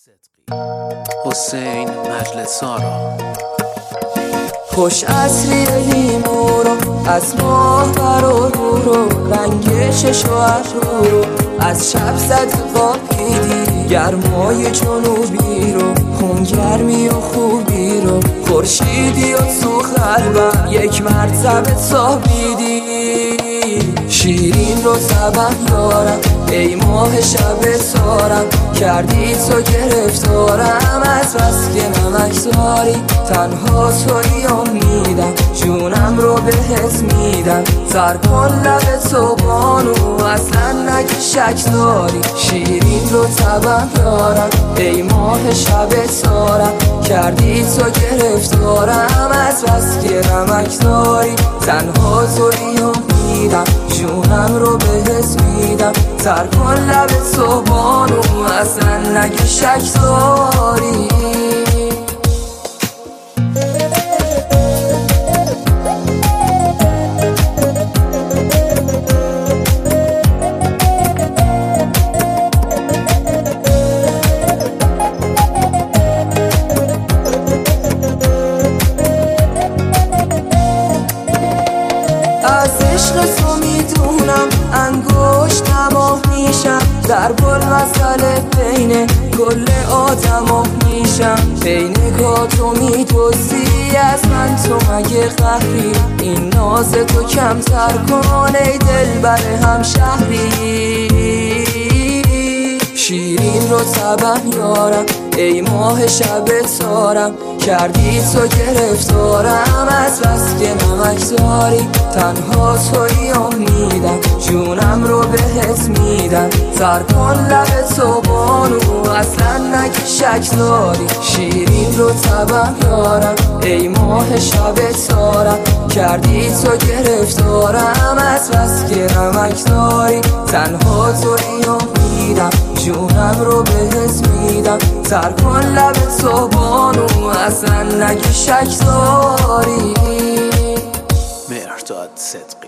حسین مجلسارا. خوش عصری لیمو رو از ماه برو رنگ چشم و ابرو رو از شب زد قاپیدی گرمای جنوبی رو خونگرمی و خوبی رو خورشیدی و تو قلبم یک مرتبه تابیدی شیرین رو طبع دارم ای ماه شب تارم کردی تو گرفتارم از بس که نمکداری تنها توی امیدم جونم رو بهت میدم تر کن لب تو بانو اصلا نگه شک داری شیرین رو طبع دارم ای ماه شب تارم کردی تو گرفتارم از بس که نمکداری تنها توی امیدم جونم رو بهت میدم تر کن لب تو بانو اصلا نگه شک داری از عشق تو میدونم انگشت نماه میشم در بل مسئله بین کل آدما میشم بین نگاه تو میدوزی از من تو مگه قهری این ناز تو کمتر کن ای دلبر همشهری شیرین رو طبع یارم ای ماه شب تارم کردی تو گرفتارم از بس که نمکداری تنها توی امیدم جونم رو بهت میدم تر کن لب تو بانو اصلا نگه شک داری شیرین رو طبع یارم ای ماه شب تارم کردی تو گرفتارم از بس که نمکداری تنها توی امیدم جونم رو بهت میدم تر کن لب تو بانو اصلا نگه شک داری. مهرداد صدقی.